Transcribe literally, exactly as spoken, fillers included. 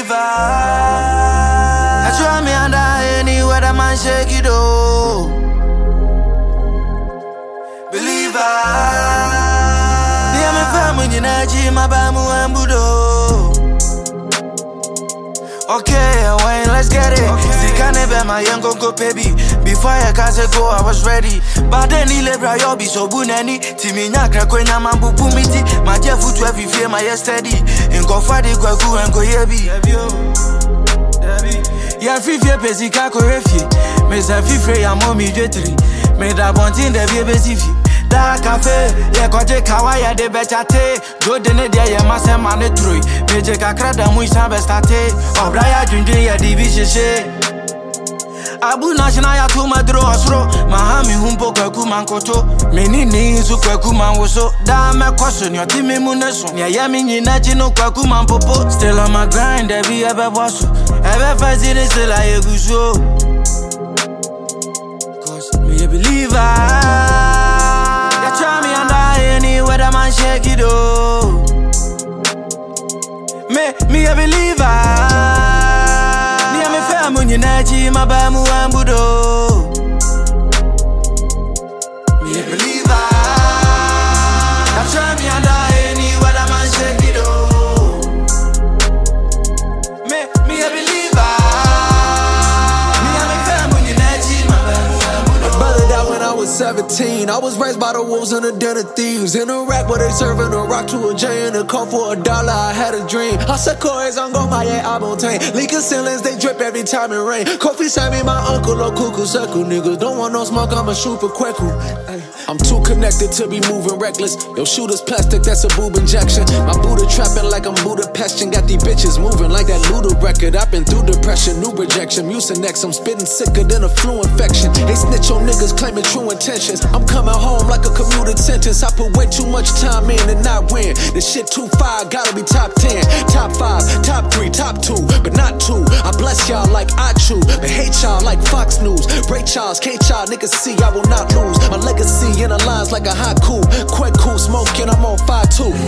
believer. I try me under anywhere that man shake it oh. Believer. Yeah, me family in Naji, my bamu and budo. Okay, wine, let's get it. See, can never my young go baby. Before I can say go, I was ready. But then he lebra yobi so bunani. Timi nyakra kwenya mambu pumiti. My jeff foot every fear my yesterday. In go fadi go go and go yebi. Yeah, fifi pesi kako refi. Me sa fifi ya momi jetri. Me da bontin de vie besifi. Da cafe, yeah, koje kawaya de bechate. Go dene dia ye mase mane trui. Meje kakra da mu isa bestate. Obraya junjun ya division she. Abu national ya tu madro osro. Mahami humpo kweku mankoto. Meni ni su kweku manwoso. Da me koso ni oti me muneso. Nya ya mi nyina chino kweku manpopo. Still on my grind, every ebe bosso. Ebe fazile still a yeguso. Cause me a believer. Try me under anywhere that man shake it oh. Me, me a believer. Me a me family in Naji, my bamu and budo. Me a believer. I try me under anywhere that man shake it oh. Me, me a believer. Me a me family in Naji, my bamu and budo. My brother died when I was seventeen. I was raised by the wolves and the den of thieves. In a rack where they serving a rock to a J and a call for a dollar. I had a dream. I said, Corey's on go my abontain. Leaking ceilings, they drip every time it rain. Kofi sent me my uncle or cuckoo circle. Niggas don't want no smoke, I'ma shoot for Kweku. I'm too connected to be moving reckless. Yo, shooter's plastic, that's a boob injection. My Buddha trapping like I'm Budapest and got these bitches moving like that Luda record. I've been through depression, new rejection, Mucinex. I'm spitting sicker than a flu infection. They snitch on niggas claiming true intentions. I'm coming home like a commuted sentence. I put way too much time in and not win. This shit too far, gotta be top ten. Top five, top three, top two, but not two. I bless y'all like I chew, but hate y'all like Fox News. Break y'all's, can't y'all niggas see I will not lose. My legacy in the lines like a haiku. Quick cool, smoking, I'm on fire too.